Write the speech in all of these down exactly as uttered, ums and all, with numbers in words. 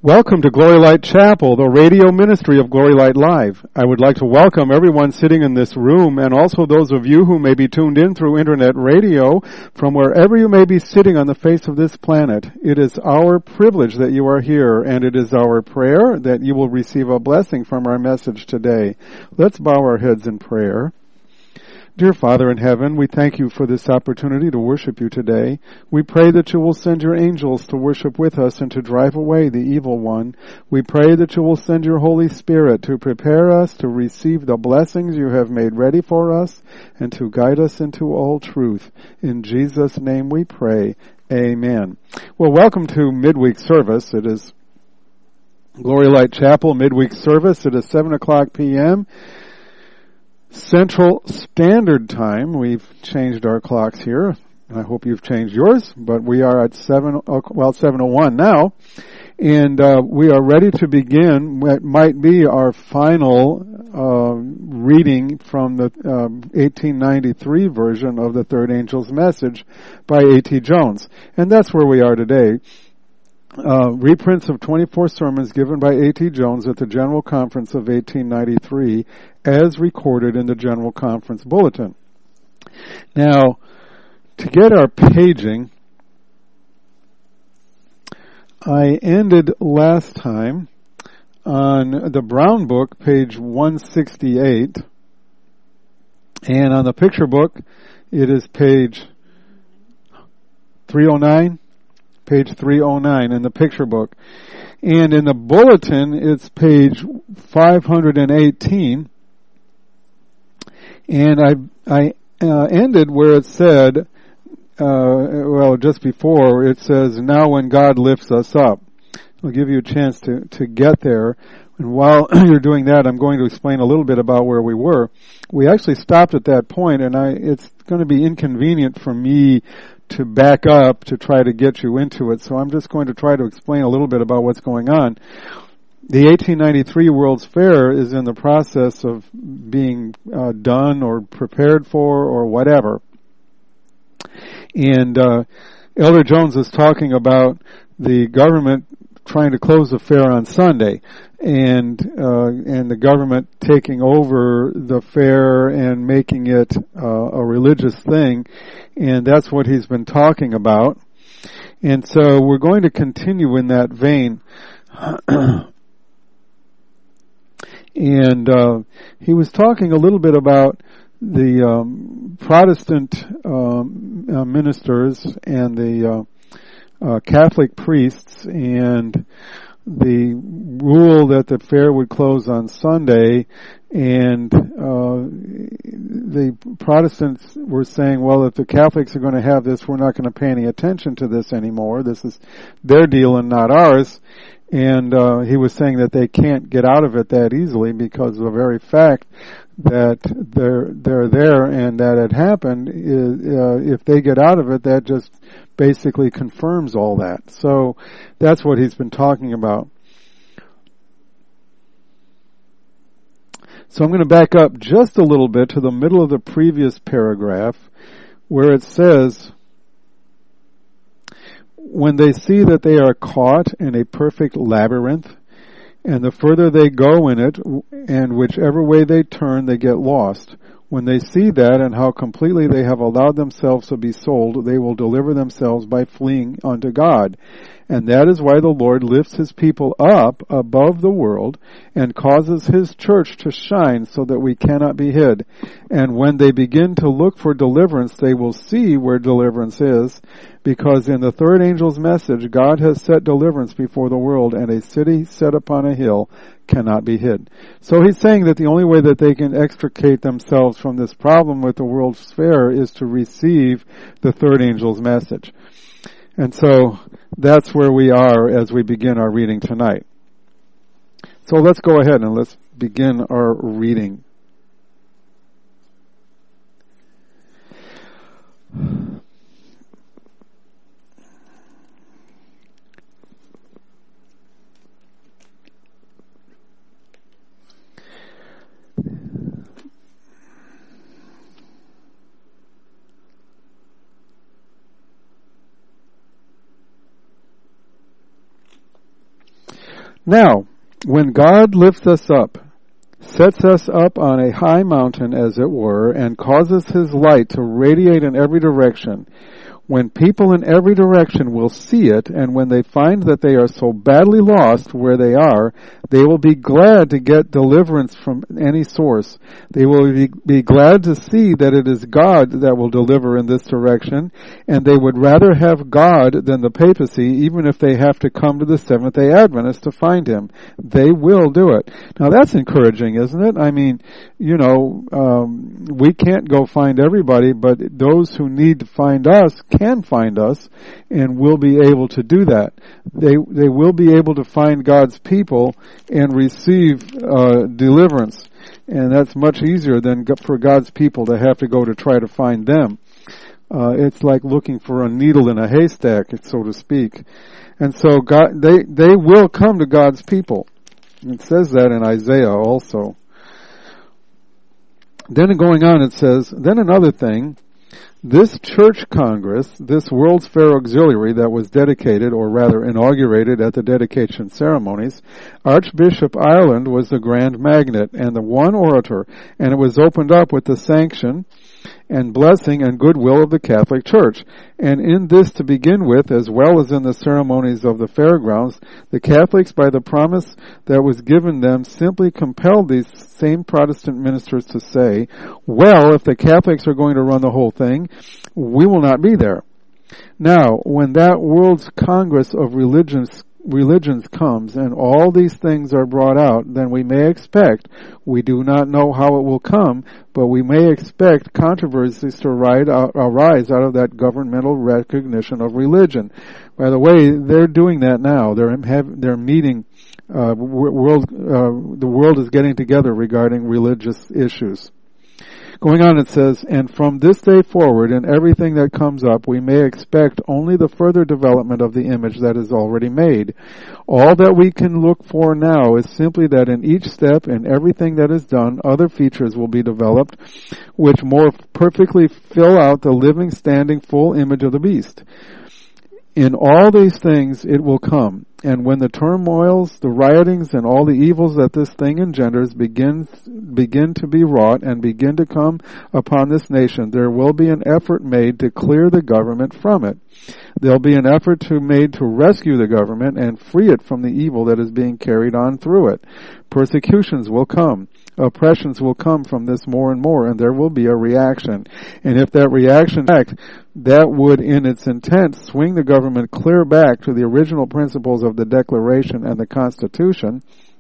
Welcome to Glory Light Chapel, the radio ministry of Glory Light Live. I would like to welcome everyone sitting in this room and also those of you who may be tuned in through internet radio from wherever you may be sitting on the face of this planet. It is our privilege that you are here, and it is our prayer that you will receive a blessing from our message today. Let's bow our heads in prayer. Dear Father in heaven, we thank you for this opportunity to worship you today. We pray that you will send your angels to worship with us and to drive away the evil one. We pray that you will send your Holy Spirit to prepare us to receive the blessings you have made ready for us and to guide us into all truth. In Jesus' name we pray. Amen. Well, welcome to midweek service. It is Glory Light Chapel midweek service. It is seven o'clock p.m. Central Standard Time. We've changed our clocks here. I hope you've changed yours, but we are at seven, well, seven oh one now, and uh, we are ready to begin what might be our final uh, reading from the um, eighteen ninety-three version of the Third Angel's Message by A T Jones. And that's where we are today. Uh, reprints of twenty-four sermons given by A T Jones at the General Conference of eighteen ninety-three as recorded in the General Conference Bulletin. Now, to get our paging, I ended last time on the Brown Book, page one sixty-eight, and on the picture book, it is page three oh nine. Page three oh nine in the picture book. And in the bulletin, it's page five hundred eighteen. And I I uh, ended where it said, uh, well, just before, it says, now when God lifts us up. I'll give you a chance to, to get there. And while you're doing that, I'm going to explain a little bit about where we were. We actually stopped at that point, and I it's going to be inconvenient for me to back up to try to get you into it. So I'm just going to try to explain a little bit about what's going on. The eighteen ninety-three World's Fair is in the process of being uh, done or prepared for or whatever. And uh, Elder Jones is talking about the government trying to close the fair on Sunday, and uh, and the government taking over the fair and making it uh, a religious thing, and that's what he's been talking about. And so we're going to continue in that vein. And uh, he was talking a little bit about the um, Protestant um, uh, ministers and the uh, Uh, Catholic priests and the rule that the fair would close on Sunday, and uh, the Protestants were saying, well, if the Catholics are going to have this, we're not going to pay any attention to this anymore. This is their deal and not ours. And uh, he was saying that they can't get out of it that easily because of the very fact that they're they're there and that it happened. Uh, if they get out of it, that just basically confirms all that. So that's what he's been talking about. So I'm going to back up just a little bit to the middle of the previous paragraph where it says, when they see that they are caught in a perfect labyrinth, and the further they go in it, and whichever way they turn, they get lost. When they see that and how completely they have allowed themselves to be sold, they will deliver themselves by fleeing unto God. And that is why the Lord lifts his people up above the world and causes his church to shine so that we cannot be hid. And when they begin to look for deliverance, they will see where deliverance is, because in the third angel's message, God has set deliverance before the world, and a city set upon a hill cannot be hid. So he's saying that the only way that they can extricate themselves from this problem with the World's Fair is to receive the third angel's message. And so that's where we are as we begin our reading tonight. So let's go ahead and let's begin our reading. Now, when God lifts us up, sets us up on a high mountain, as it were, and causes his light to radiate in every direction, when people in every direction will see it, and when they find that they are so badly lost where they are, they will be glad to get deliverance from any source. They will be, be glad to see that it is God that will deliver in this direction, and they would rather have God than the papacy, even if they have to come to the Seventh-day Adventists to find him. They will do it. Now that's encouraging, isn't it? I mean, you know, um, we can't go find everybody, but those who need to find us can find us, and will be able to do that. They they will be able to find God's people and receive uh, deliverance, and that's much easier than for God's people to have to go to try to find them. Uh, it's like looking for a needle in a haystack, so to speak. And so God, they they will come to God's people. It says that in Isaiah also. Then going on, it says, then another thing. This church congress, this World's Fair Auxiliary that was dedicated, or rather inaugurated at the dedication ceremonies, Archbishop Ireland was the grand magnet and the one orator, and it was opened up with the sanction and blessing and goodwill of the Catholic Church. And in this to begin with, as well as in the ceremonies of the fairgrounds, the Catholics, by the promise that was given them, simply compelled these same Protestant ministers to say, well, if the Catholics are going to run the whole thing, we will not be there. Now, when that World's Congress of Religions religions comes and all these things are brought out, then we may expect, we do not know how it will come, but we may expect controversies to arise out of that governmental recognition of religion. By the way, they're doing that now. They're have, they're meeting. Uh, world, uh, the world is getting together regarding religious issues. Going on, it says, and from this day forward, in everything that comes up, we may expect only the further development of the image that is already made. All that we can look for now is simply that in each step, in everything that is done, other features will be developed, which more perfectly fill out the living, standing, full image of the beast. In all these things it will come, and when the turmoils, the riotings, and all the evils that this thing engenders begin, begin to be wrought and begin to come upon this nation, there will be an effort made to clear the government from it. There'll be an effort to made to rescue the government and free it from the evil that is being carried on through it. Persecutions will come. Oppressions will come from this more and more, and there will be a reaction. And if that reaction, that would in its intent swing the government clear back to the original principles of the Declaration and the Constitution.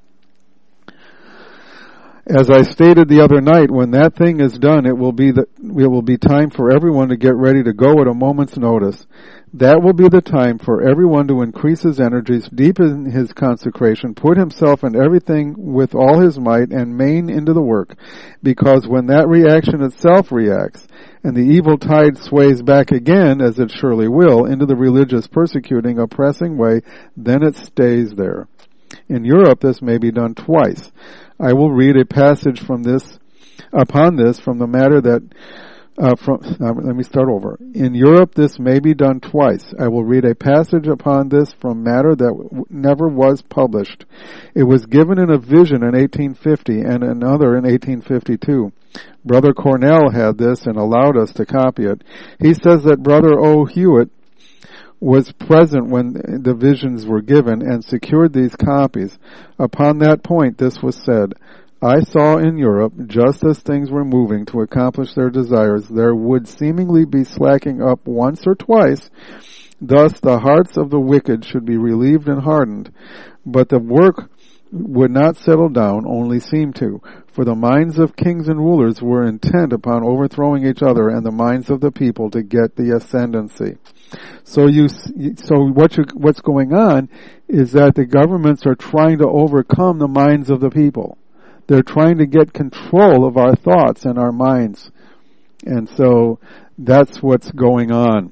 As I stated the other night, when that thing is done, it will be the, it will be time for everyone to get ready to go at a moment's notice. That will be the time for everyone to increase his energies, deepen his consecration, put himself in everything with all his might, and main into the work. Because when that reaction itself reacts, and the evil tide sways back again, as it surely will, into the religious persecuting, oppressing way, then it stays there. In Europe, this may be done twice. I will read a passage from this, upon this, from the matter that, uh, from, uh, let me start over. In Europe, this may be done twice. I will read a passage upon this from matter that w- never was published. It was given in a vision in eighteen fifty and another in eighteen fifty-two. Brother Cornell had this and allowed us to copy it. He says that Brother O. Hewitt was present when the visions were given and secured these copies. Upon that point, this was said, I saw in Europe, just as things were moving to accomplish their desires, there would seemingly be slacking up once or twice. Thus, the hearts of the wicked should be relieved and hardened. But the work would not settle down, only seem to. For the minds of kings and rulers were intent upon overthrowing each other, and the minds of the people to get the ascendancy. So you, so what you, what's going on is that the governments are trying to overcome the minds of the people. They're trying to get control of our thoughts and our minds. And so that's what's going on.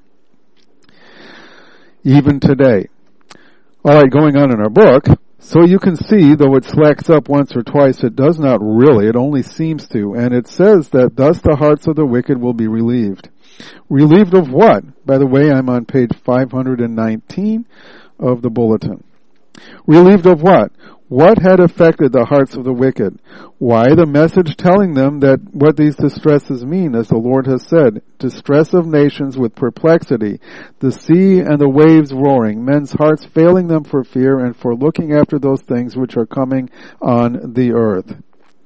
Even today. Alright, going on in our book. So you can see, though it slacks up once or twice, it does not really, it only seems to. And it says that thus the hearts of the wicked will be relieved. Relieved of what? By the way, I'm on page five hundred nineteen of the bulletin. Relieved of what? What had affected the hearts of the wicked? Why, the message telling them that what these distresses mean, as the Lord has said, distress of nations with perplexity, the sea and the waves roaring, men's hearts failing them for fear and for looking after those things which are coming on the earth.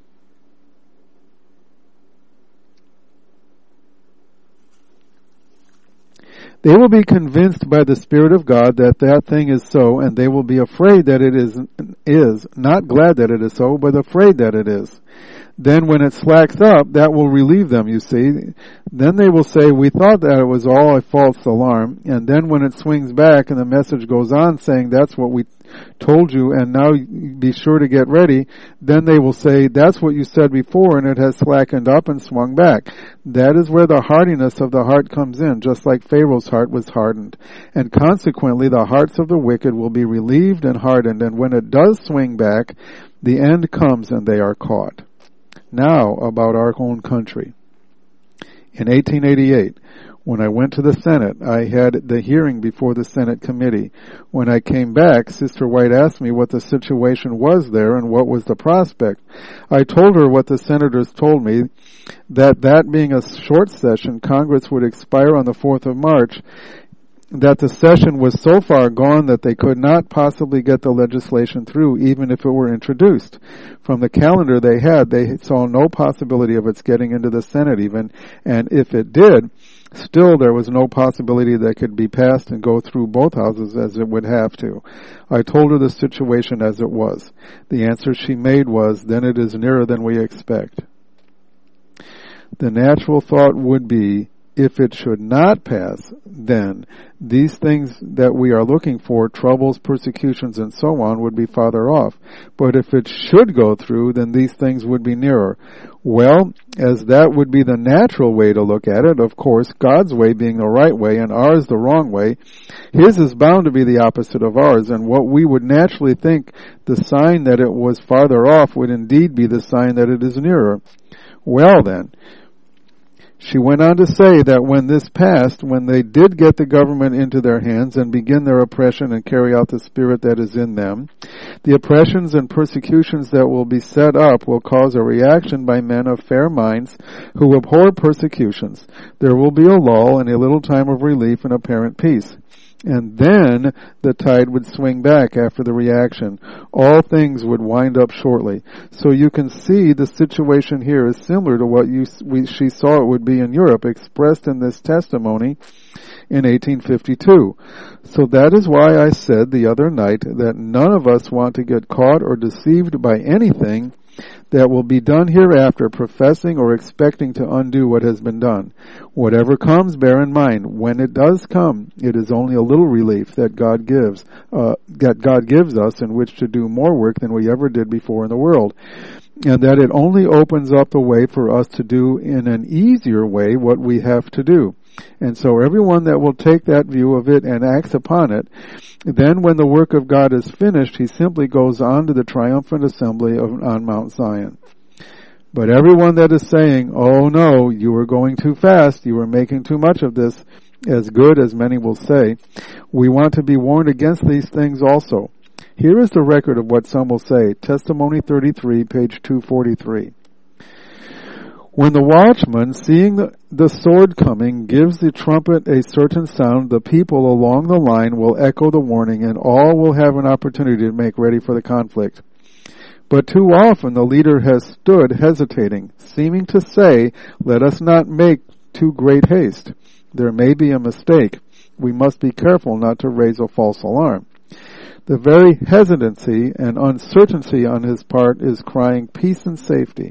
They will be convinced by the Spirit of God that that thing is so, and they will be afraid that it is, is, not glad that it is so, but afraid that it is. Then when it slacks up, that will relieve them, you see. Then they will say, we thought that it was all a false alarm, and then when it swings back and the message goes on saying that's what we told you and now be sure to get ready, then they will say, that's what you said before and it has slackened up and swung back. That is where the hardiness of the heart comes in, just like Pharaoh's heart was hardened. And consequently, the hearts of the wicked will be relieved and hardened, and when it does swing back, the end comes and they are caught. Now, about our own country. In eighteen eighty-eight, when I went to the Senate, I had the hearing before the Senate committee. When I came back, Sister White asked me what the situation was there and what was the prospect. I told her what the senators told me, that that being a short session, Congress would expire on the fourth of March, that the session was so far gone that they could not possibly get the legislation through, even if it were introduced. From the calendar they had, they saw no possibility of its getting into the Senate even, and if it did, still there was no possibility that it could be passed and go through both houses as it would have to. I told her the situation as it was. The answer she made was, then it is nearer than we expect. The natural thought would be, if it should not pass, then these things that we are looking for, troubles, persecutions, and so on, would be farther off. But if it should go through, then these things would be nearer. Well, as that would be the natural way to look at it, of course, God's way being the right way and ours the wrong way, His is bound to be the opposite of ours, and what we would naturally think the sign that it was farther off would indeed be the sign that it is nearer. Well then, she went on to say that when this passed, when they did get the government into their hands and begin their oppression and carry out the spirit that is in them, the oppressions and persecutions that will be set up will cause a reaction by men of fair minds who abhor persecutions. There will be a lull and a little time of relief and apparent peace. And then the tide would swing back after the reaction. All things would wind up shortly. So you can see the situation here is similar to what you, we, she saw it would be in Europe, expressed in this testimony in eighteen fifty-two. So that is why I said the other night that none of us want to get caught or deceived by anything that will be done hereafter, professing or expecting to undo what has been done. Whatever comes, bear in mind, when it does come, it is only a little relief that God gives, uh, that God gives us in which to do more work than we ever did before in the world. And that it only opens up the way for us to do in an easier way what we have to do. And so everyone that will take that view of it and acts upon it, then when the work of God is finished, he simply goes on to the triumphant assembly of, on Mount Zion. But everyone that is saying, oh no, you are going too fast, you are making too much of this, as good as many will say, we want to be warned against these things also. Here is the record of what some will say. Testimony thirty-three, page two forty-three. When the watchman, seeing the, the sword coming, gives the trumpet a certain sound, the people along the line will echo the warning, and all will have an opportunity to make ready for the conflict. But too often the leader has stood hesitating, seeming to say, let us not make too great haste. There may be a mistake. We must be careful not to raise a false alarm. The very hesitancy and uncertainty on his part is crying peace and safety.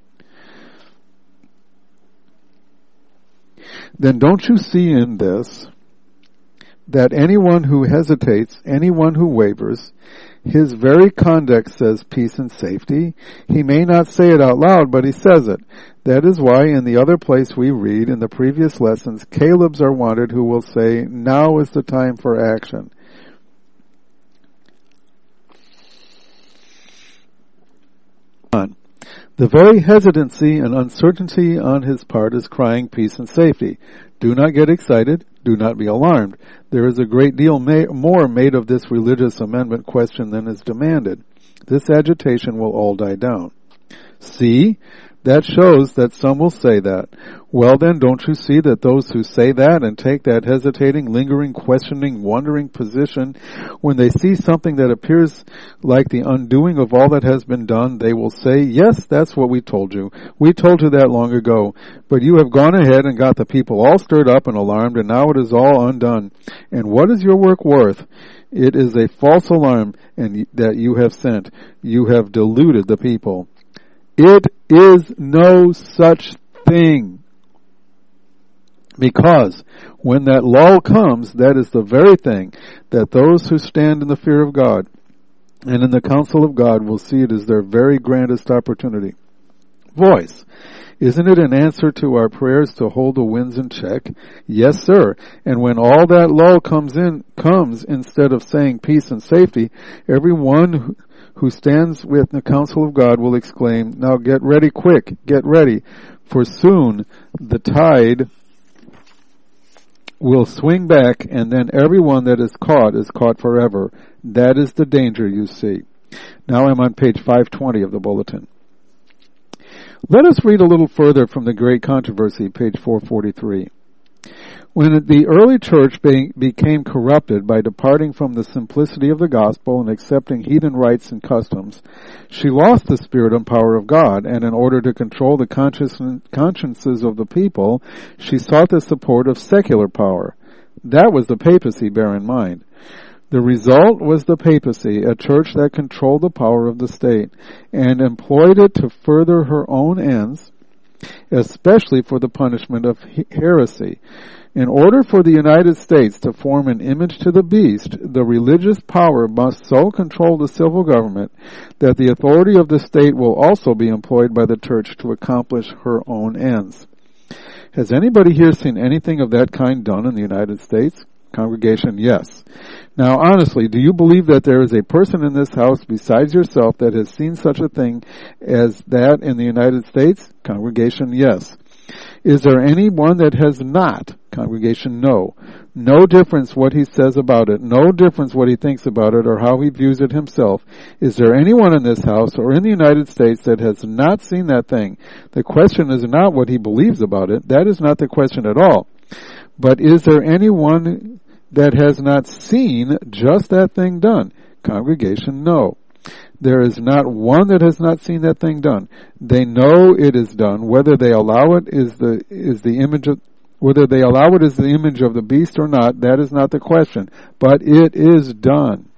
Then don't you see in this that anyone who hesitates, anyone who wavers, his very conduct says peace and safety? He may not say it out loud, but he says it. That is why in the other place we read in the previous lessons, Calebs are wanted who will say, now is the time for action. The very hesitancy and uncertainty on his part is crying peace and safety. Do not get excited. Do not be alarmed. There is a great deal ma- more made of this religious amendment question than is demanded. This agitation will all die down. See? That shows that some will say that. Well then, don't you see that those who say that and take that hesitating, lingering, questioning, wondering position, when they see something that appears like the undoing of all that has been done, they will say, yes, that's what we told you. We told you that long ago. But you have gone ahead and got the people all stirred up and alarmed, and now it is all undone. And what is your work worth? It is a false alarm and that you have sent. You have deluded the people. It is no such thing. Because when that lull comes, that is the very thing that those who stand in the fear of God and in the counsel of God will see it as their very grandest opportunity. Voice. Isn't it an answer to our prayers to hold the winds in check? Yes, sir. And when all that lull comes in, comes, instead of saying peace and safety, everyone who who stands with the counsel of God will exclaim, now get ready quick, get ready, for soon the tide will swing back, and then everyone that is caught is caught forever. That is the danger, you see. Now I'm on page five twenty of the bulletin. Let us read a little further from the Great Controversy, page four forty-three. When the early church be, became corrupted by departing from the simplicity of the gospel and accepting heathen rites and customs, she lost the spirit and power of God, and in order to control the conscience, consciences of the people, she sought the support of secular power. That was the papacy, bear in mind. The result was the papacy, a church that controlled the power of the state and employed it to further her own ends, especially for the punishment of heresy. In order for the United States to form an image to the beast, the religious power must so control the civil government that the authority of the state will also be employed by the church to accomplish her own ends. Has anybody here seen anything of that kind done in the United States? Congregation, yes. Now, honestly, do you believe that there is a person in this house besides yourself that has seen such a thing as that in the United States? Congregation, yes. Is there anyone that has not? Congregation, no. No difference what he says about it. No difference what he thinks about it or how he views it himself. Is there anyone in this house or in the United States that has not seen that thing? The question is not what he believes about it. That is not the question at all. But is there anyone that has not seen just that thing done? Congregation, no. There is not one that has not seen that thing done. They know it is done. Whether they allow it is the is the image of whether they allow it as the image of the beast or not, that is not the question. But it is done.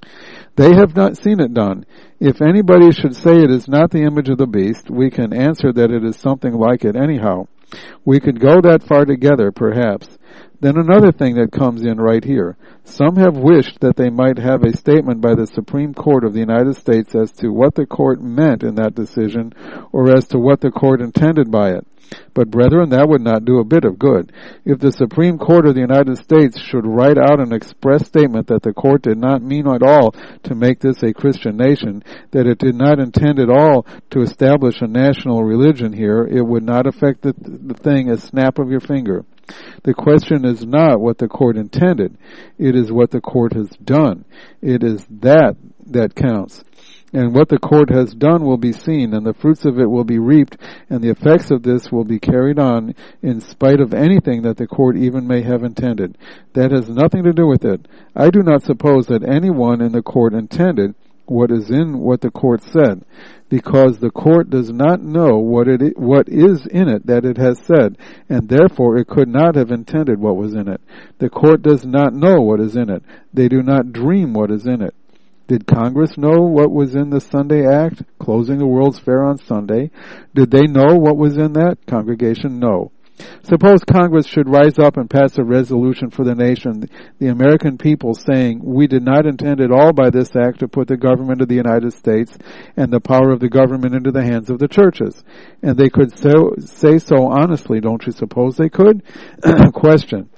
They have not seen it done. If anybody should say it is not the image of the beast, we can answer that it is something like it anyhow. We could go that far together, perhaps. Then another thing that comes in right here. Some have wished that they might have a statement by the Supreme Court of the United States as to what the court meant in that decision, or as to what the court intended by it. But brethren, that would not do a bit of good. If the Supreme Court of the United States should write out an express statement that the court did not mean at all to make this a Christian nation, that it did not intend at all to establish a national religion here, it would not affect the, the thing a snap of your finger. The question is not what the court intended. It is what the court has done. It is that that counts. And what the court has done will be seen, and the fruits of it will be reaped, and the effects of this will be carried on in spite of anything that the court even may have intended. That has nothing to do with it. I do not suppose that anyone in the court intended what is in what the court said, because the court does not know what it what is in it that it has said, and therefore it could not have intended what was in it. The court does not know what is in it. They do not dream what is in it. Did Congress know what was in the Sunday Act, closing the World's Fair on Sunday? Did they know what was in that? Congregation, no. Suppose Congress should rise up and pass a resolution for the nation, the American people, saying, we did not intend at all by this act to put the government of the United States and the power of the government into the hands of the churches. And they could so, say so honestly, don't you suppose they could? Question.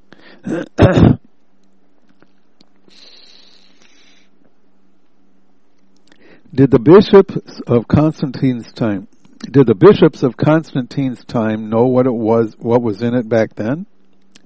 Did the bishops of Constantine's time Did the bishops of Constantine's time know what it was, what was in it back then?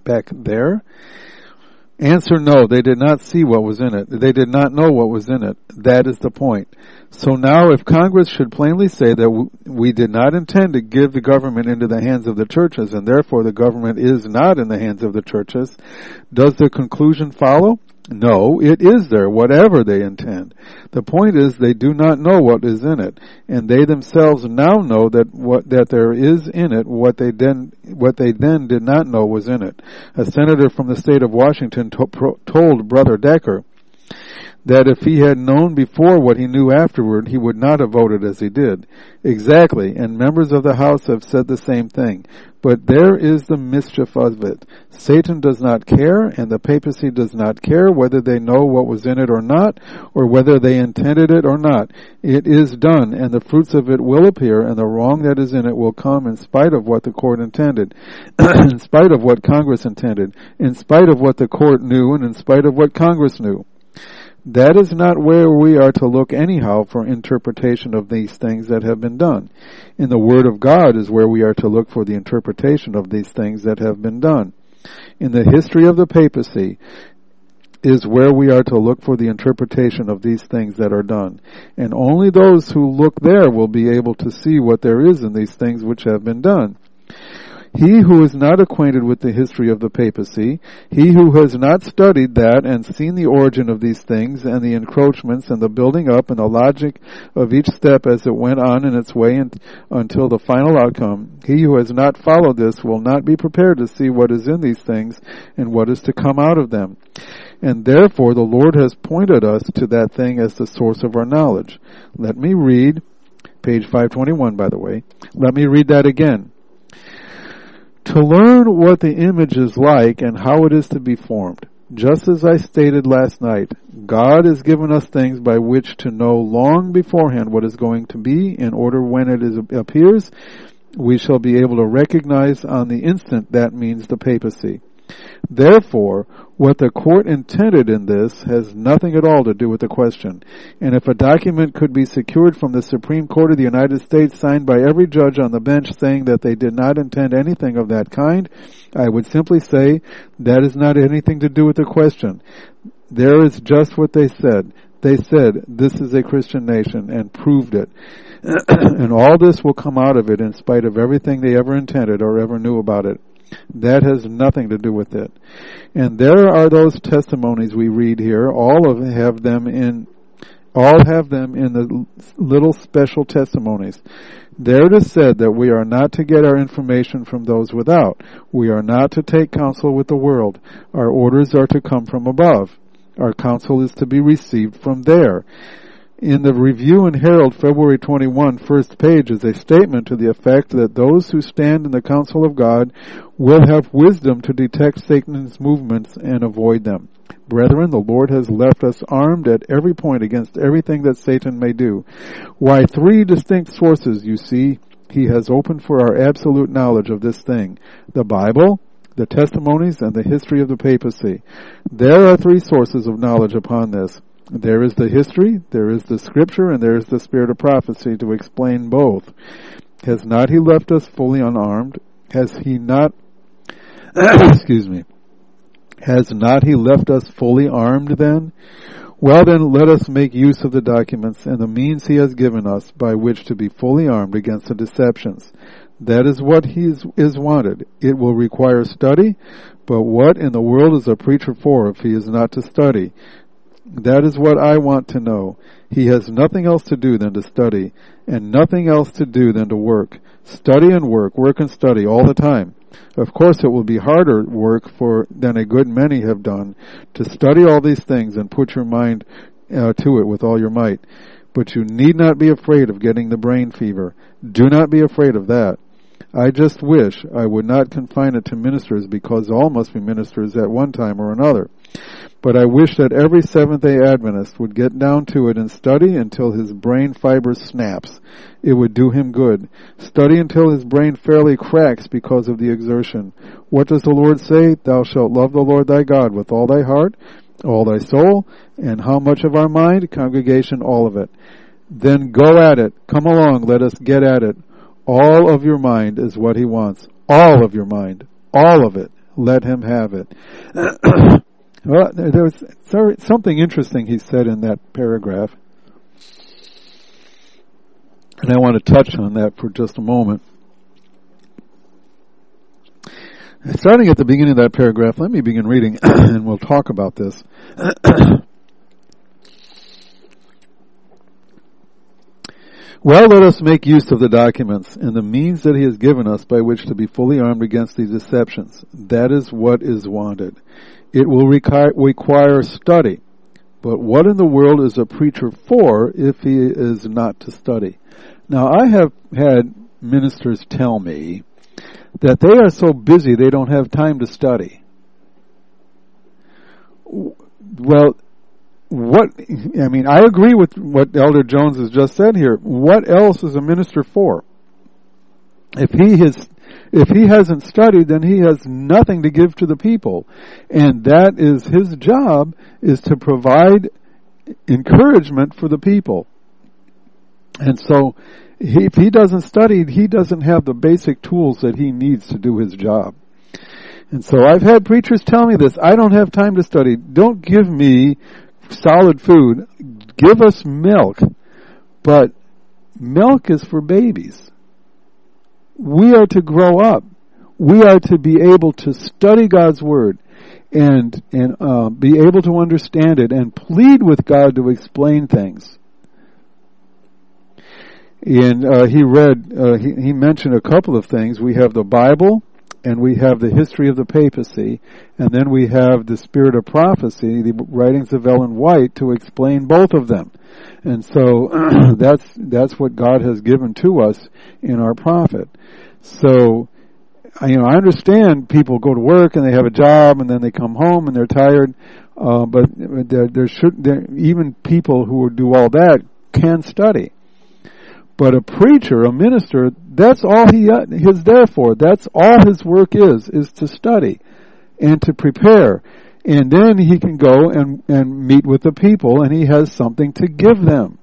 back there? Answer, no, they did not see what was in it. They did not know what was in it. That is the point. So now if Congress should plainly say that w- we did not intend to give the government into the hands of the churches, and therefore the government is not in the hands of the churches, does the conclusion follow? No, it is there, whatever they intend. The point is they do not know what is in it, and they themselves now know that what that there is in it what they then what they then did not know was in it. A senator from the state of Washington to, pro, told Brother Decker that if he had known before what he knew afterward, he would not have voted as he did. Exactly, and members of the House have said the same thing. But there is the mischief of it. Satan does not care, and the papacy does not care whether they know what was in it or not, or whether they intended it or not. It is done, and the fruits of it will appear, and the wrong that is in it will come in spite of what the court intended, in spite of what Congress intended, in spite of what the court knew, and in spite of what Congress knew. That is not where we are to look anyhow for interpretation of these things that have been done. In the Word of God is where we are to look for the interpretation of these things that have been done. In the history of the papacy is where we are to look for the interpretation of these things that are done. And only those who look there will be able to see what there is in these things which have been done. He who is not acquainted with the history of the papacy, he who has not studied that and seen the origin of these things and the encroachments and the building up and the logic of each step as it went on in its way in, until the final outcome, he who has not followed this will not be prepared to see what is in these things and what is to come out of them. And therefore the Lord has pointed us to that thing as the source of our knowledge. Let me read, page five twenty-one by the way, let me read that again. To learn what the image is like and how it is to be formed. Just as I stated last night, God has given us things by which to know long beforehand what is going to be, in order when it is, appears, we shall be able to recognize on the instant that means the papacy. Therefore, what the court intended in this has nothing at all to do with the question. And if a document could be secured from the Supreme Court of the United States, signed by every judge on the bench, saying that they did not intend anything of that kind, I would simply say that is not anything to do with the question. There is just what they said. They said, this is a Christian nation, and proved it. And all this will come out of it in spite of everything they ever intended or ever knew about it. That has nothing to do with it. And there are those testimonies we read here. All of have them in, all have them in the little special testimonies. There it is said that we are not to get our information from those without. We are not to take counsel with the world. Our orders are to come from above. Our counsel is to be received from there. In the Review and Herald, February twenty-first, first page, is a statement to the effect that those who stand in the counsel of God will have wisdom to detect Satan's movements and avoid them. Brethren, the Lord has left us armed at every point against everything that Satan may do. Why, three distinct sources, you see, he has opened for our absolute knowledge of this thing. The Bible, the testimonies, and the history of the papacy. There are three sources of knowledge upon this. There is the history, there is the scripture, and there is the spirit of prophecy to explain both. Has not he left us fully unarmed? Has he not, excuse me, has not he left us fully armed then? Well then, let us make use of the documents and the means he has given us by which to be fully armed against the deceptions. That is what he is, is wanted. It will require study, but what in the world is a preacher for if he is not to study? That is what I want to know. He has nothing else to do than to study, and nothing else to do than to work. Study and work, work and study all the time. Of course it will be harder work for than a good many have done to study all these things and put your mind uh, to it with all your might. But you need not be afraid of getting the brain fever. Do not be afraid of that. I just wish I would not confine it to ministers, because all must be ministers at one time or another. But I wish that every Seventh-day Adventist would get down to it and study until his brain fiber snaps. It would do him good. Study until his brain fairly cracks because of the exertion. What does the Lord say? Thou shalt love the Lord thy God with all thy heart, all thy soul, and how much of our mind? Congregation, all of it. Then go at it. Come along, let us get at it. All of your mind is what he wants. All of your mind. All of it. let him have it. Well, there was something interesting he said in that paragraph, and I want to touch on that for just a moment. Starting at the beginning of that paragraph, let me begin reading, and we'll talk about this. Well, let us make use of the documents and the means that he has given us by which to be fully armed against these deceptions. That is what is wanted. It will require study. But what in the world is a preacher for if he is not to study? Now, I have had ministers tell me that they are so busy they don't have time to study. Well, what, I mean, I agree with what Elder Jones has just said here. What else is a minister for? If he has, if he hasn't studied, then he has nothing to give to the people. And that is his job, is to provide encouragement for the people. And so, he, if he doesn't study, he doesn't have the basic tools that he needs to do his job. And so I've had preachers tell me this: I don't have time to study. Don't give me solid food. Give us milk. But milk is for babies. We are to grow up. We are to be able to study God's Word and and uh, be able to understand it and plead with God to explain things. And uh, he read, uh, he, he mentioned a couple of things. We have the Bible, and we have the history of the papacy, and then we have the Spirit of Prophecy, the writings of Ellen White, to explain both of them. And so that's that's what God has given to us in our prophet. So, you know, I understand people go to work and they have a job, and then they come home and they're tired. Uh, but there, there should there, even people who do all that can study. But a preacher, a minister, that's all he is there for. That's all his work is, is to study and to prepare. And then he can go and, and meet with the people, and he has something to give them.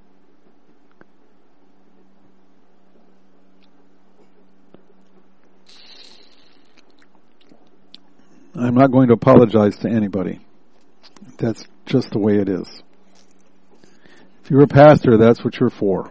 I'm not going to apologize to anybody. That's just the way it is. If you're a pastor, that's what you're for.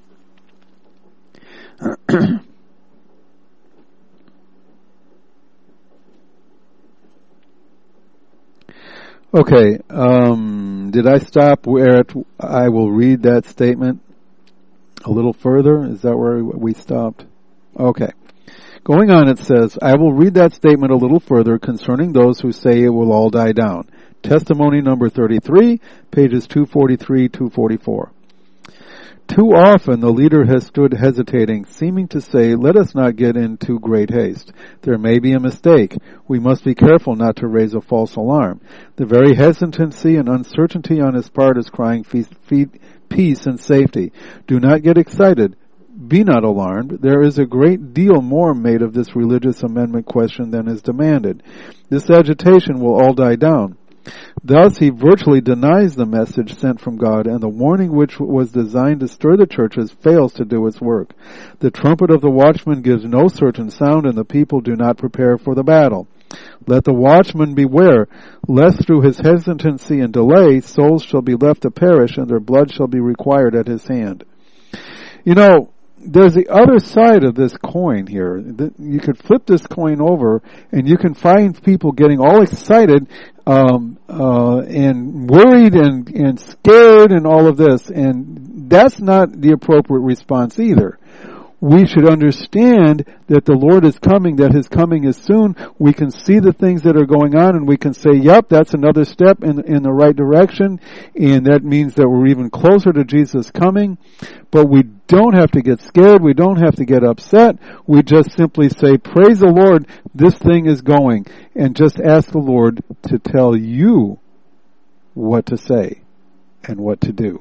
Okay, um, did I stop where it, I will read that statement a little further? Is that where we stopped? Okay. Going on, it says, I will read that statement a little further concerning those who say it will all die down. Testimony number thirty-three, pages two forty-three, two forty-four. Too often the leader has stood hesitating, seeming to say, let us not get into great haste. There may be a mistake. We must be careful not to raise a false alarm. The very hesitancy and uncertainty on his part is crying peace and safety. Do not get excited. Be not alarmed. There is a great deal more made of this religious amendment question than is demanded. This agitation will all die down. Thus, he virtually denies the message sent from God, and the warning which was designed to stir the churches fails to do its work. The trumpet of the watchman gives no certain sound, and the people do not prepare for the battle. Let the watchman beware, lest through his hesitancy and delay, souls shall be left to perish, and their blood shall be required at his hand. You know, there's the other side of this coin here. You could flip this coin over, and you can find people getting all excited um, uh, and worried and, and scared and all of this, and that's not the appropriate response either. We should understand that the Lord is coming, that His coming is soon. We can see the things that are going on, and we can say, yep, that's another step in, in the right direction, and that means that we're even closer to Jesus coming. But we don't have to get scared. We don't have to get upset. We just simply say, praise the Lord, this thing is going, and just ask the Lord to tell you what to say and what to do.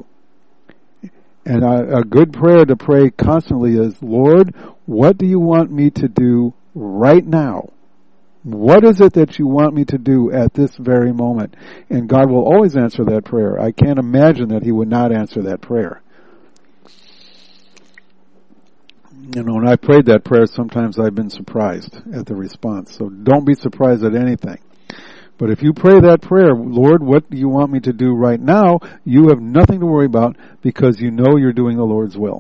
And a, a good prayer to pray constantly is, Lord, what do you want me to do right now? What is it that you want me to do at this very moment? And God will always answer that prayer. I can't imagine that He would not answer that prayer. You know, when I prayed that prayer, sometimes I've been surprised at the response. So don't be surprised at anything. But if you pray that prayer, Lord, what do you want me to do right now? You have nothing to worry about because you know you're doing the Lord's will.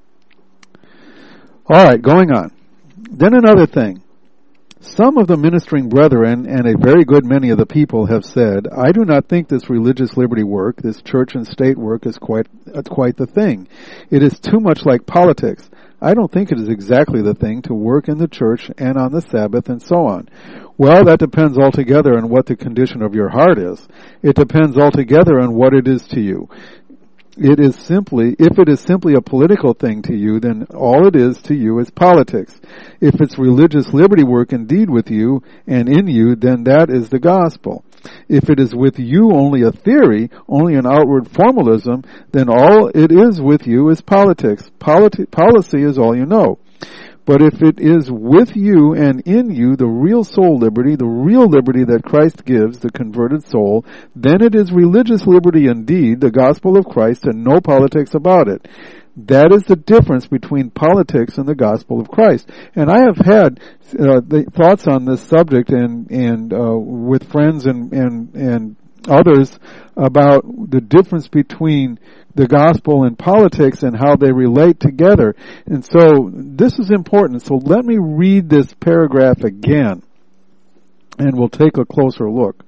All right, going on. Then another thing. Some of the ministering brethren and a very good many of the people have said, I do not think this religious liberty work, this church and state work is quite, uh, quite the thing. It is too much like politics. I don't think it is exactly the thing to work in the church and on the Sabbath and so on. Well, that depends altogether on what the condition of your heart is. It depends altogether on what it is to you. It is simply, if it is simply a political thing to you, then all it is to you is politics. If it's religious liberty work indeed with you and in you, then that is the gospel. If it is with you only a theory, only an outward formalism, then all it is with you is politics. Politi- policy is all you know. But if it is with you and in you the real soul liberty, the real liberty that Christ gives the converted soul, then it is religious liberty indeed, the gospel of Christ, and no politics about it. That is the difference between politics and the gospel of Christ. And I have had uh, the thoughts on this subject and and uh, with friends and and and others about the difference between the gospel and politics and how they relate together. And so this is important. So let me read this paragraph again and we'll take a closer look.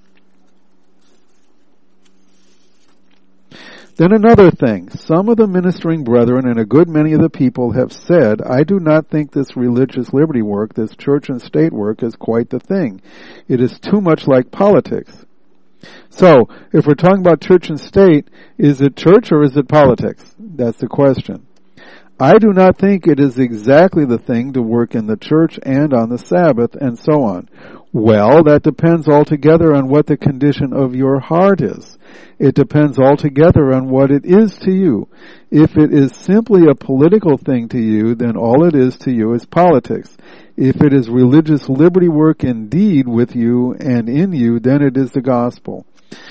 Then another thing, some of the ministering brethren and a good many of the people have said, I do not think this religious liberty work, this church and state work is quite the thing. It is too much like politics. So, if we're talking about church and state, is it church or is it politics? That's the question. I do not think it is exactly the thing to work in the church and on the Sabbath and so on. Well, that depends altogether on what the condition of your heart is. It depends altogether on what it is to you. If it is simply a political thing to you, then all it is to you is politics. If it is religious liberty work indeed with you and in you, then it is the gospel.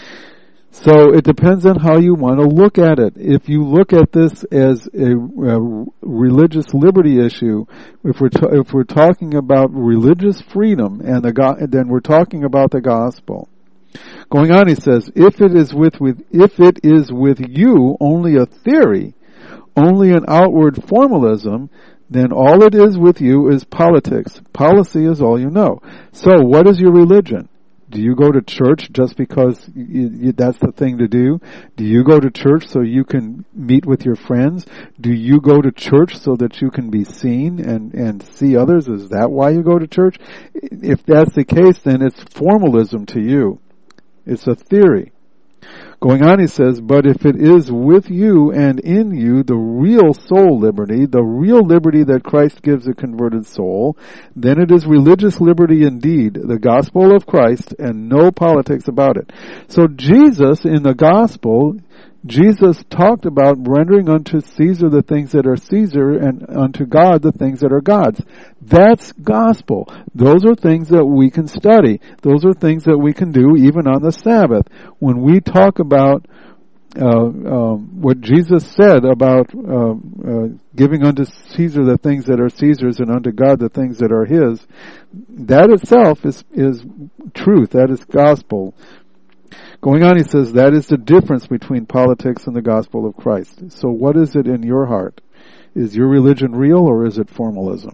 So it depends on how you want to look at it. If you look at this as a, a religious liberty issue, if we're ta- if we're talking about religious freedom and the go- then we're talking about the gospel. Going on, he says, if it is with, with if it is with you only a theory, only an outward formalism, then all it is with you is politics. Policy is all you know. So what is your religion? Do you go to church just because you, you, that's the thing to do? Do you go to church so you can meet with your friends? Do you go to church so that you can be seen and, and see others? Is that why you go to church? If that's the case, then it's formalism to you. It's a theory. Going on, he says, but if it is with you and in you the real soul liberty, the real liberty that Christ gives a converted soul, then it is religious liberty indeed, the gospel of Christ, and no politics about it. So Jesus, in the gospel, Jesus talked about rendering unto Caesar the things that are Caesar and unto God the things that are God's. That's gospel. Those are things that we can study. Those are things that we can do even on the Sabbath. When we talk about uh, um, what Jesus said about uh, uh, giving unto Caesar the things that are Caesar's and unto God the things that are His, that itself is, is truth. That is gospel. Going on, he says, that is the difference between politics and the gospel of Christ. So what is it in your heart? Is your religion real or is it formalism?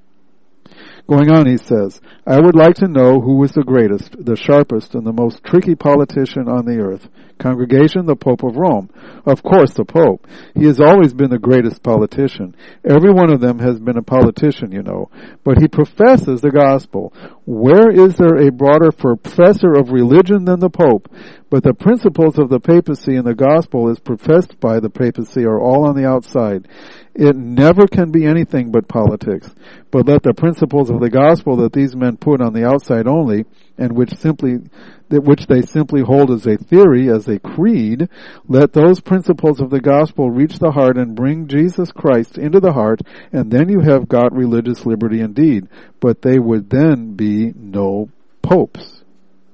Going on, he says, I would like to know who was the greatest, the sharpest, and the most tricky politician on the earth. Congregation, the Pope of Rome. Of course, the Pope. He has always been the greatest politician. Every one of them has been a politician, you know. But he professes the gospel. Where is there a broader professor of religion than the Pope? But the principles of the papacy and the gospel as professed by the papacy are all on the outside. It never can be anything but politics. But let the principles of the gospel that these men put on the outside only, and which simply, which they simply hold as a theory, as a creed, let those principles of the gospel reach the heart and bring Jesus Christ into the heart, and then you have got religious liberty indeed. But they would then be no popes.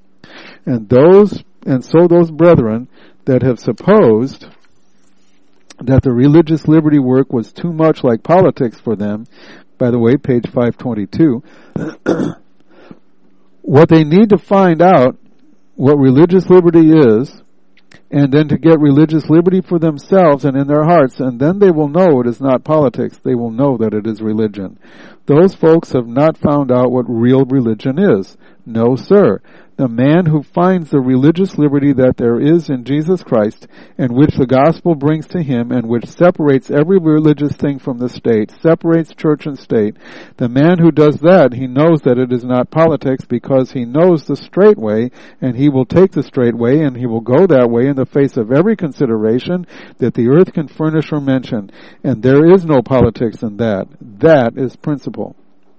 And those, and so those brethren that have supposed that the religious liberty work was too much like politics for them. By the way, page five twenty-two. What they need to find out what religious liberty is, and then to get religious liberty for themselves and in their hearts, and then they will know it is not politics. They will know that it is religion. Those folks have not found out what real religion is. No, sir. The man who finds the religious liberty that there is in Jesus Christ, and which the gospel brings to him, and which separates every religious thing from the state, separates church and state, the man who does that, he knows that it is not politics, because he knows the straight way, and he will take the straight way, and he will go that way in the face of every consideration that the earth can furnish or mention. And there is no politics in that. That is principle.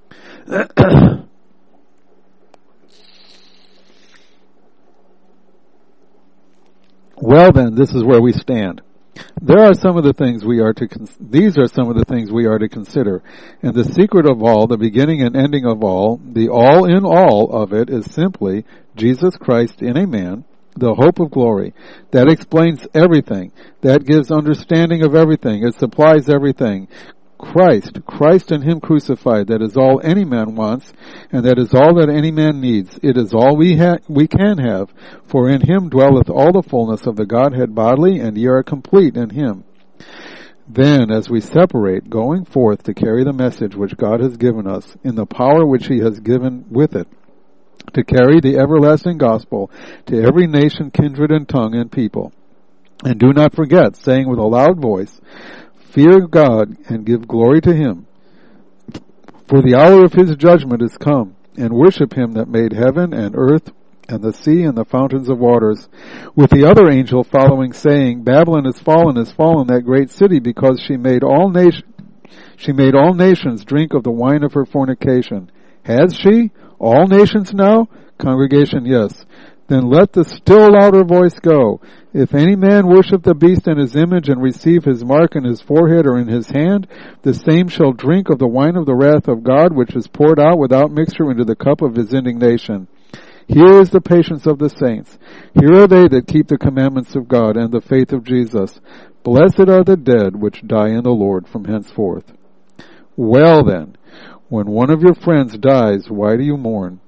Well then, this is where we stand. There are some of the things we are to, con- these are some of the things we are to consider. And the secret of all, the beginning and ending of all, the all in all of it is simply Jesus Christ in a man, the hope of glory. That explains everything. That gives understanding of everything. It supplies everything. Christ, Christ and Him crucified, that is all any man wants, and that is all that any man needs. It is all we ha- we can have, for in Him dwelleth all the fullness of the Godhead bodily, and ye are complete in Him. Then, as we separate, going forth to carry the message which God has given us, in the power which He has given with it, to carry the everlasting gospel to every nation, kindred, and tongue, and people. And do not forget, saying with a loud voice, fear God and give glory to Him, for the hour of His judgment is come, and worship Him that made heaven and earth and the sea and the fountains of waters. With the other angel following, saying, Babylon is fallen, is fallen, that great city, because she made all nation, she made all nations drink of the wine of her fornication. Has she? All nations now? Congregation, yes. Then let the still louder voice go. If any man worship the beast in his image and receive his mark in his forehead or in his hand, the same shall drink of the wine of the wrath of God, which is poured out without mixture into the cup of his indignation. Here is the patience of the saints. Here are they that keep the commandments of God and the faith of Jesus. Blessed are the dead which die in the Lord from henceforth. Well then, when one of your friends dies, why do you mourn?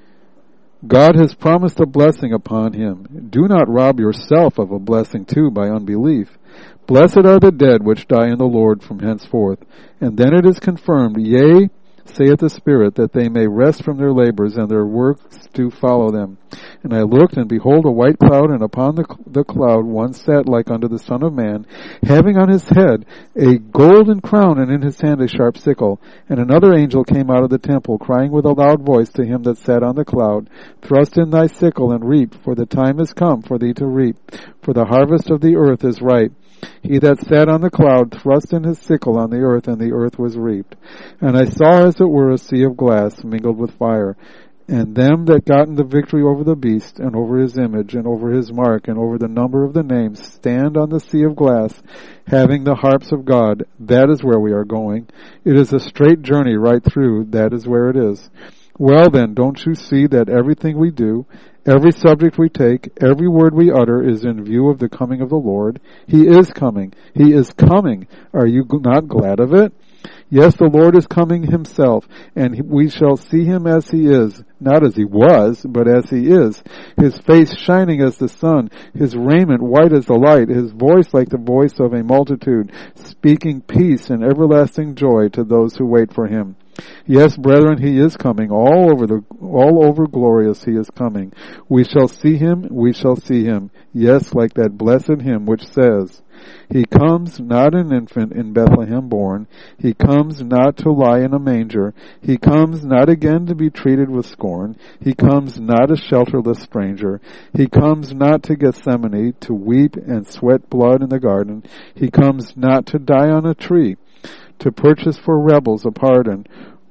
God has promised a blessing upon him. Do not rob yourself of a blessing too by unbelief. Blessed are the dead which die in the Lord from henceforth. And then it is confirmed, yea, saith the Spirit, that they may rest from their labors, and their works do follow them. And I looked, and behold, a white cloud, and upon the, the cloud one sat like unto the Son of Man, having on his head a golden crown, and in his hand a sharp sickle. And another angel came out of the temple, crying with a loud voice to him that sat on the cloud, Thrust in thy sickle, and reap, for the time is come for thee to reap, for the harvest of the earth is ripe. He that sat on the cloud thrust in his sickle on the earth, and the earth was reaped. And I saw as it were a sea of glass mingled with fire, and them that gotten the victory over the beast, and over his image, and over his mark, and over the number of the names, stand on the sea of glass, having the harps of God. That is where we are going. It is a straight journey right through. That is where it is. Well then, don't you see that everything we do, every subject we take, every word we utter is in view of the coming of the Lord? He is coming. He is coming. Are you not glad of it? Yes, the Lord is coming himself, and we shall see him as he is, not as he was, but as he is, his face shining as the sun, his raiment white as the light, his voice like the voice of a multitude, speaking peace and everlasting joy to those who wait for him. Yes, brethren, he is coming. All over the, all over glorious he is coming. We shall see him, we shall see him. Yes, like that blessed hymn which says, He comes not an infant in Bethlehem born. He comes not to lie in a manger. He comes not again to be treated with scorn. He comes not a shelterless stranger. He comes not to Gethsemane to weep and sweat blood in the garden. He comes not to die on a tree, to purchase for rebels a pardon.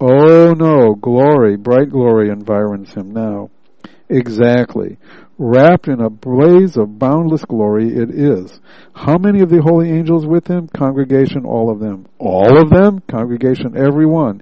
Oh no, glory, bright glory environs him now. Exactly. Wrapped in a blaze of boundless glory it is. How many of the holy angels with him? Congregation, all of them. All of them? Congregation, every one.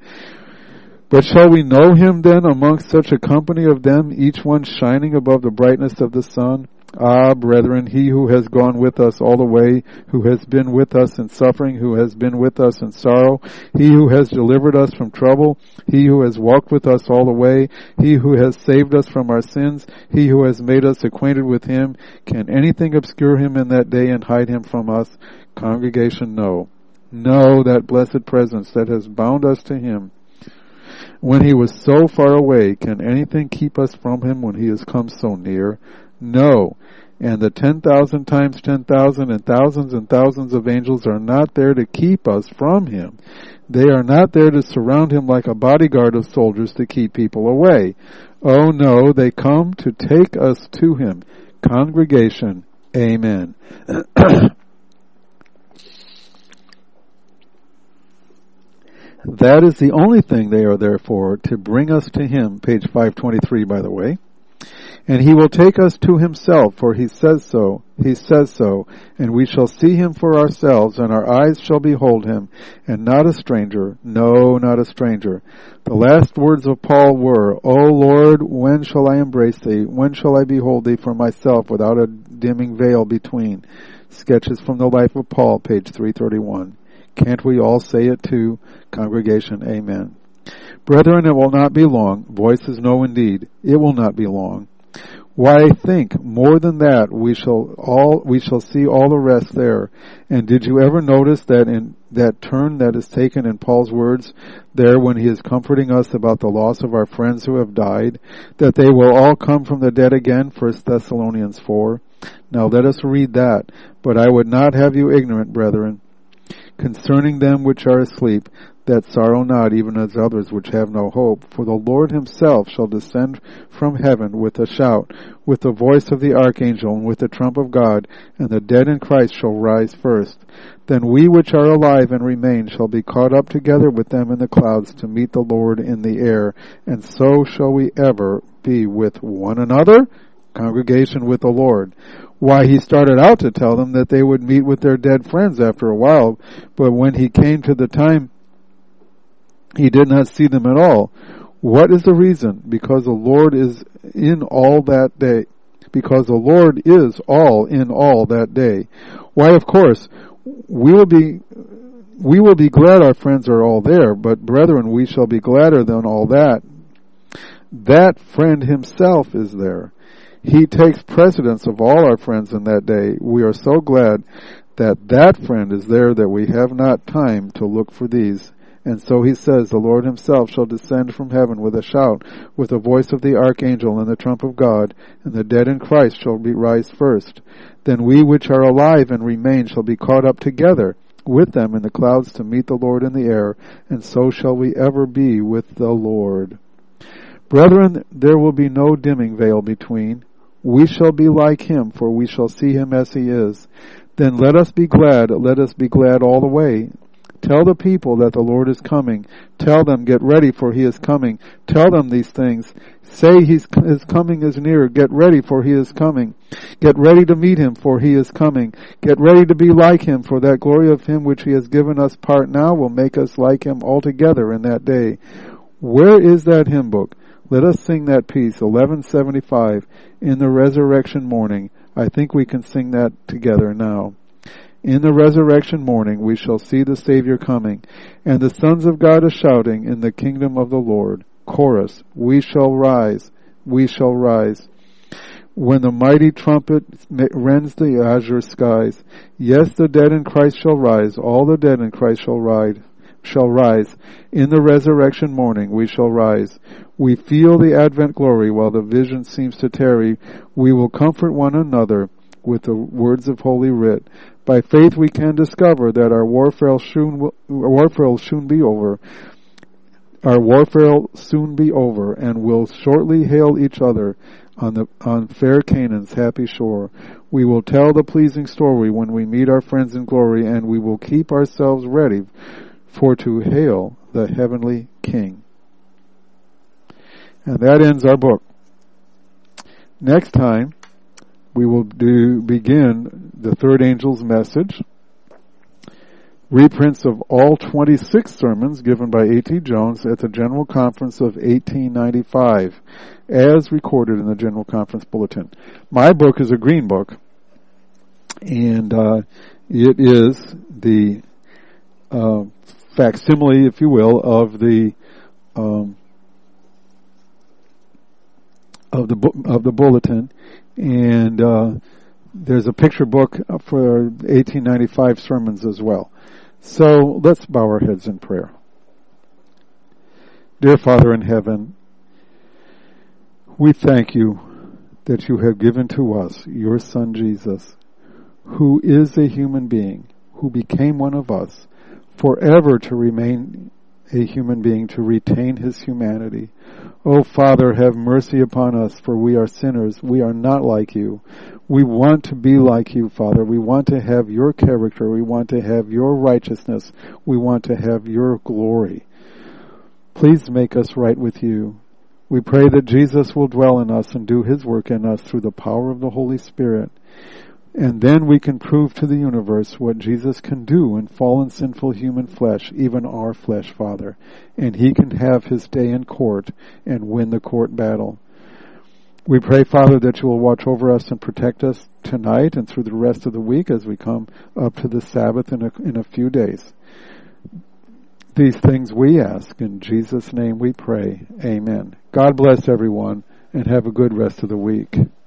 But shall we know him then amongst such a company of them, each one shining above the brightness of the sun? Ah, brethren, he who has gone with us all the way, who has been with us in suffering, who has been with us in sorrow, he who has delivered us from trouble, he who has walked with us all the way, he who has saved us from our sins, he who has made us acquainted with him, can anything obscure him in that day and hide him from us? Congregation, no. No, that blessed presence that has bound us to him when he was so far away, can anything keep us from him when he has come so near? No. And the ten thousand times ten thousand and thousands and thousands of angels are not there to keep us from him. They are not there to surround him like a bodyguard of soldiers to keep people away. Oh no, they come to take us to him. Congregation, amen. That is the only thing they are there for, to bring us to him, page five twenty-three, by the way. And he will take us to himself, for he says so, he says so, and we shall see him for ourselves, and our eyes shall behold him, and not a stranger, no, not a stranger. The last words of Paul were, O Lord, when shall I embrace thee? When shall I behold thee for myself without a dimming veil between? Sketches from the Life of Paul, page three thirty-one. Can't we all say it too? Congregation, amen. Brethren, it will not be long. Voices know indeed. It will not be long. Why, think, more than that, we shall all, we shall see all the rest there. And did you ever notice that in that turn that is taken in Paul's words there when he is comforting us about the loss of our friends who have died, that they will all come from the dead again, First Thessalonians four? Now let us read that. But I would not have you ignorant, brethren, concerning them which are asleep, that sorrow not, even as others which have no hope. For the Lord himself shall descend from heaven with a shout, with the voice of the archangel, and with the trump of God, and the dead in Christ shall rise first. Then we which are alive and remain shall be caught up together with them in the clouds to meet the Lord in the air, and so shall we ever be with one another, congregation with the Lord. Why, he started out to tell them that they would meet with their dead friends after a while, but when he came to the time, he did not see them at all. What is the reason? Because the Lord is in all that day. Because the Lord is all in all that day. Why, of course, we will be, we will be glad our friends are all there, but brethren, we shall be gladder than all that. That friend himself is there. He takes precedence of all our friends in that day. We are so glad that that friend is there that we have not time to look for these. And so he says, the Lord himself shall descend from heaven with a shout, with the voice of the archangel and the trump of God, and the dead in Christ shall be rise first. Then we which are alive and remain shall be caught up together with them in the clouds to meet the Lord in the air, and so shall we ever be with the Lord. Brethren, there will be no dimming veil between. We shall be like him, for we shall see him as he is. Then let us be glad, let us be glad all the way. Tell the people that the Lord is coming. Tell them, get ready, for he is coming. Tell them these things. Say he's, his coming is near. Get ready, for he is coming. Get ready to meet him, for he is coming. Get ready to be like him, for that glory of him which he has given us part now will make us like him altogether in that day. Where is that hymn book? Let us sing that piece, eleven seventy-five, in the resurrection morning. I think we can sing that together now. In the resurrection morning we shall see the Savior coming, and the sons of God a-shouting in the kingdom of the Lord. Chorus, we shall rise, we shall rise. When the mighty trumpet rends the azure skies, yes, the dead in Christ shall rise, all the dead in Christ shall ride, shall rise. In the resurrection morning we shall rise. We feel the advent glory while the vision seems to tarry. We will comfort one another with the words of Holy Writ. By faith we can discover that our warfare soon will, warfare will soon be over. Our warfare will soon be over, and will shortly hail each other on the on fair Canaan's happy shore. We will tell the pleasing story when we meet our friends in glory, and we will keep ourselves ready for to hail the heavenly King. And that ends our book. Next time, we will do begin the third angel's message. reprints of all twenty-six sermons given by A T Jones at the General Conference of eighteen ninety-five, as recorded in the General Conference Bulletin. My book is a green book, and uh, it is the uh, facsimile, if you will, of the um, of the bu- of the bulletin, and uh, there's a picture book for eighteen ninety-five sermons as well. So let's bow our heads in prayer. Dear Father in heaven, we thank you that you have given to us your Son Jesus, who is a human being, who became one of us, forever to remain a human being, to retain his humanity. Oh, Father, have mercy upon us, for we are sinners. We are not like you. We want to be like you, Father. We want to have your character. We want to have your righteousness. We want to have your glory. Please make us right with you. We pray that Jesus will dwell in us and do his work in us through the power of the Holy Spirit. And then we can prove to the universe what Jesus can do in fallen, sinful human flesh, even our flesh, Father. And he can have his day in court and win the court battle. We pray, Father, that you will watch over us and protect us tonight and through the rest of the week as we come up to the Sabbath in a, in a few days. These things we ask. In Jesus' name we pray. Amen. God bless everyone and have a good rest of the week.